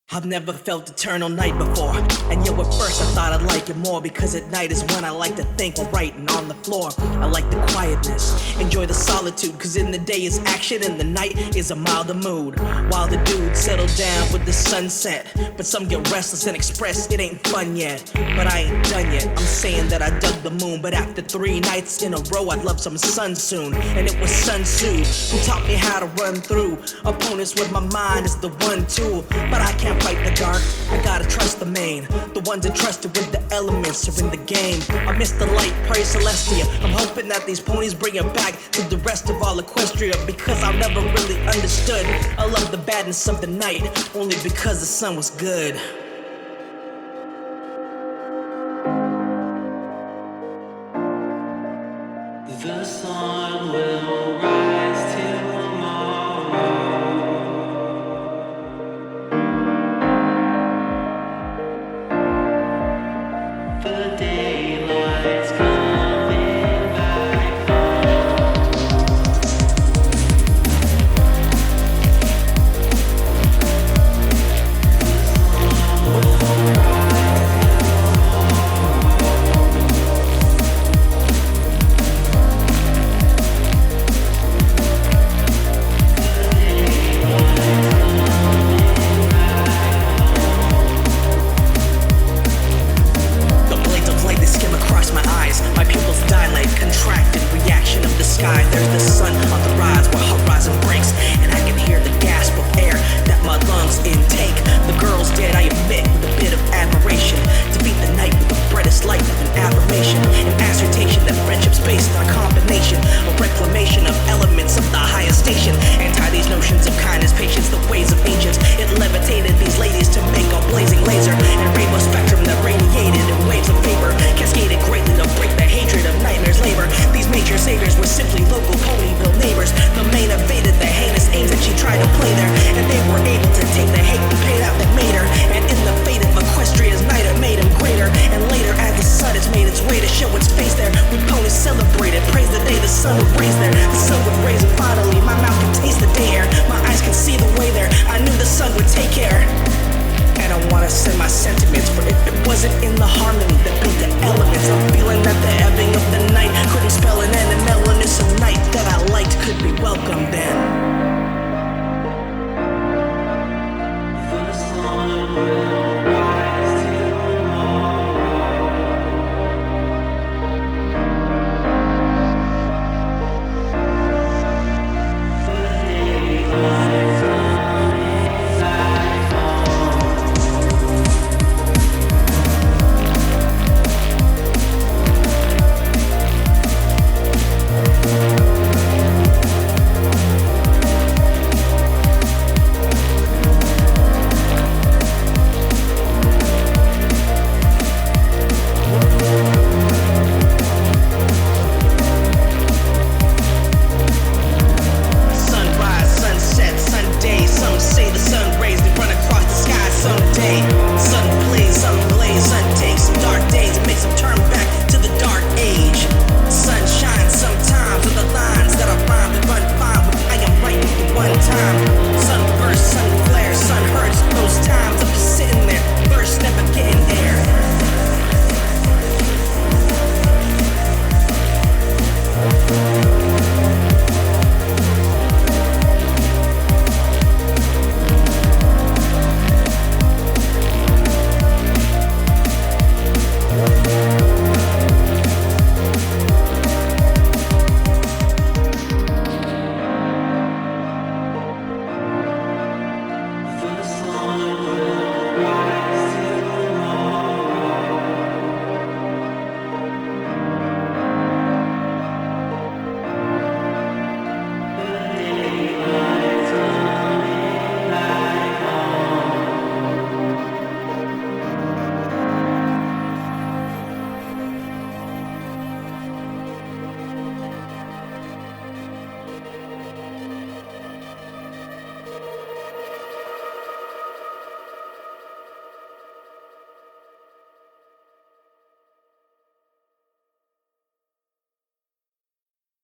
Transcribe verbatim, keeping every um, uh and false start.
I've never felt eternal night before, and yet at first I thought I'd like it more, because at night is when I like to think while writing on the floor. I like the quietness, enjoy the solitude, cause in the day is action and the night is a milder mood. While the dudes settle down with the sunset, but some get restless and express it ain't fun yet. But I ain't done yet, I'm saying that I dug the moon, but after three nights in a row I'd love some sun soon. And it was Sun Tzu who taught me how to run through opponents with my mind is the one tool. But I can't fight the dark, I gotta trust the main. The ones entrusted with the elements are in the game. I miss the light, pray Celestia. I'm hoping that these ponies bring it back to the rest of all Equestria, because I've never really understood. I love the badness of the night, only because the sun was good. The sun will rise tomorrow. The daylight's coming back home. The sun will sky. There's the sun on the rise where horizon breaks, and I can hear the gasp of air that my lungs intake. The girl's dead, I admit, with a bit of admiration, to beat the night with the brightest light of an affirmation, an assertion that friendship's based on a combination, a reclamation of elements of the highest station. Anti these notions of kindness, patience, the ways of ancients. It levitated these ladies to make a blazing laser, and rainbow spectrum that radiated in waves of vapor, cascaded greatly to break the hatred of nightmares labor. These major saviors were simply local Ponyville neighbors. The main evaded the heinous aims that she tried to play there, and they were able to take the hate and pain out that made her. And in the fate of Equestria's night, it made him greater. And later, as the sun has made its way to show its face there, we ponies celebrated, praise the day the sun would raise there. The sun would raise, and finally my mouth could taste the day air. My eyes could see the way there. I knew the sun would take care. And I wanna send my sentiments, for if it wasn't in the harmony that beat the elements, I'm feeling that the ebbing of the night couldn't spell an end, and mellowness of night that I liked could be welcomed in. The sun will